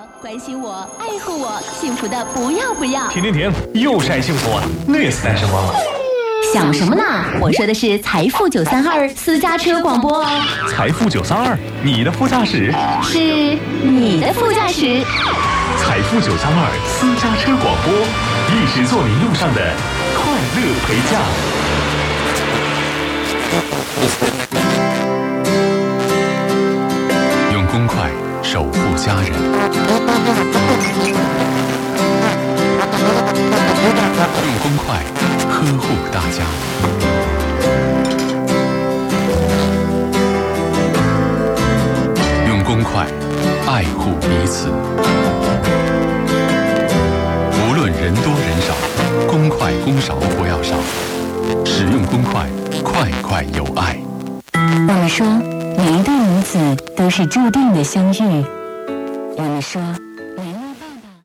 关心我，爱护我，幸福的不要不要。 甜，又晒幸福，那是单身汪了。 想什么呢？我说的是财富932私家车广播哦。 财富932，你的副驾驶是你的副驾驶。 财富932私家车广播，一直做你路上的快乐陪驾。 用公筷守护家人，用公筷呵护大家，用公筷爱护彼此。无论人多人少，公筷公勺不要少，使用公筷，筷筷有爱。 我们说，每一对母子都是注定的相遇。我们说。